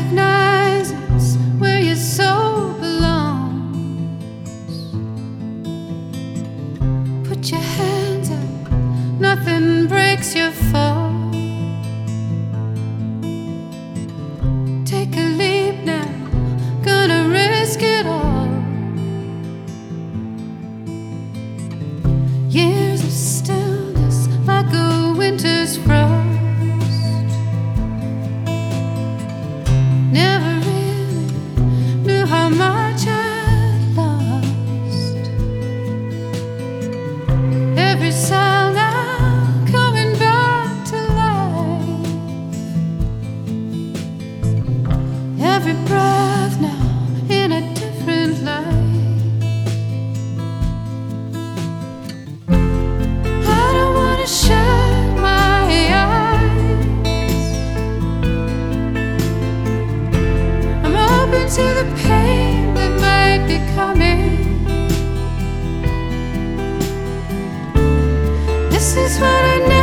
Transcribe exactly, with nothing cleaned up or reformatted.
recognizes where your soul belongs. Put your hands up, nothing breaks your fall. Take a leap now, gonna risk it all. Years of stillness like a winter's frost. Never really knew how much I'd lost. Every sound now coming back to life. Every breath now in a different light. I don't wanna shut my eyes. I'm open to the pain that might be coming. This is what I know.